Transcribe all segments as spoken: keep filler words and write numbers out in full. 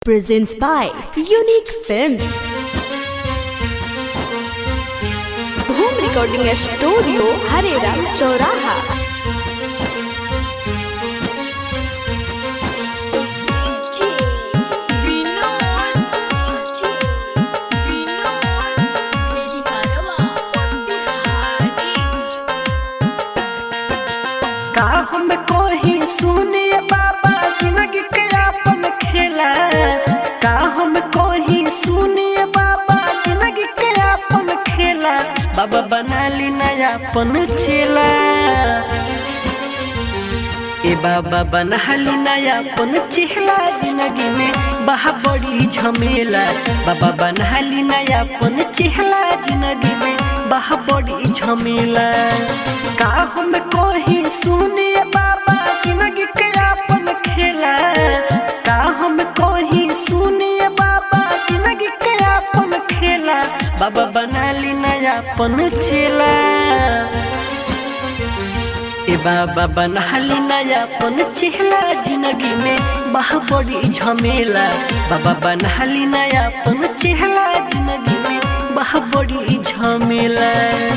Presents by Unique Films. Home Recording Studio, Hareram Choraha. का हम कोही सुने बाबा जिंदगी के अपन खेला का हम कोही सुने बाबा जिंदगी के अपन खेला बाबा बना ली नया अपन चेला ए बाबा बना ली नया अपन चेला जिंदगी में बहा बड़ी झमेला बाबा बना ली नया अपन चेला जिंदगी में बहा बड़ी झमेला का हम कोही सुने बाबा जिंदगी के अपन खेला का हम कोही सुने बाबा जिंदगी के अपन खेला बाबा बना ली नया अपन चेला ए बाबा बना ली नया अपन चेला जिंदगी में बहा बड़ी झमेला बाबा बना ली नया अपन चेला जिंदगी में बहा बड़ी झमेला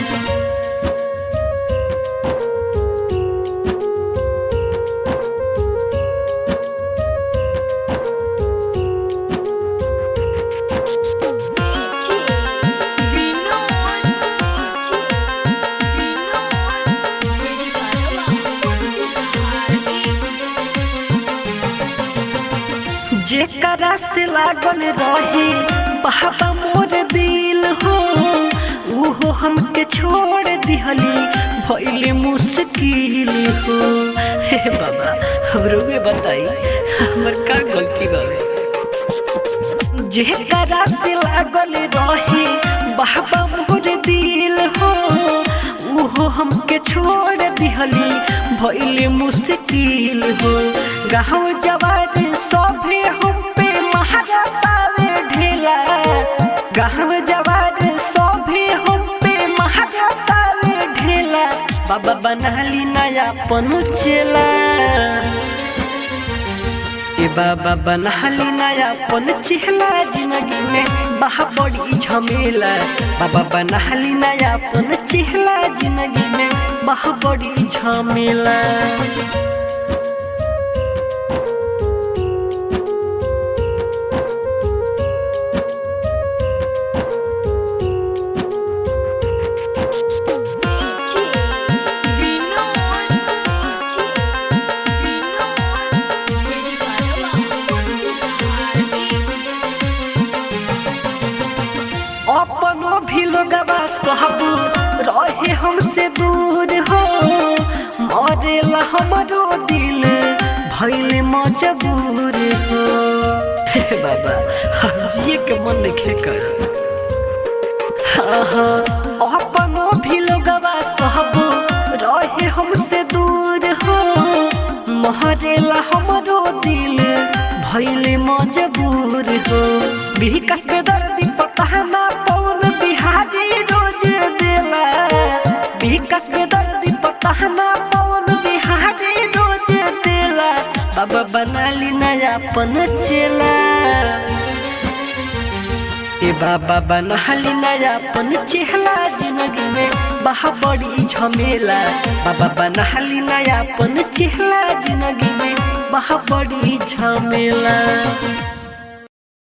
जेकरा से लागल रही बाबा मोर दिल हो उहो हमके छोड़ दिहली भइले मुश्किल हो हे बाबा हमरो में बताई हमर का गलती गले जेकरा से लागल रही बाबा मोर दिल हो उहो हमके छोड़ दिहली भइले मुश्किल हो गाँव जवार सभे हम पे महारातावे ढेला गाँव जवार सभे हम पे महारातावे ढेला बाबा बना ली नया अपन चेला ए बाबा बना ली नया अपन चेला जिंदगी में बहा बड़ी झमेला बाबा बना ली नया अपन चेला जिंदगी में बहा बड़ी झमेला अपनो भी लोगवा सब रहे हमसे दूर हो मरेला हमरो दिल भइले मजबूर हो हे बाबा हम जिए के मन नहीं कर हाँ हाँ अपनो भी लोगवा सब रहे हमसे दूर हो मरेला हमरो दिल भइले मजबूर हो विकास बेदर्दी पता ना कौन बिहारी रोज देला विकास बेदर्दी पता ना कौन बिहारी रोज देला बाबा बना ली नया अपन चेला ए बाबा बना ली नया अपन चेला जिंदगी में बहा बड़ी झमेला बाबा बना ली नया अपन चेला जिंदगी में बहा बड़ी झमेला।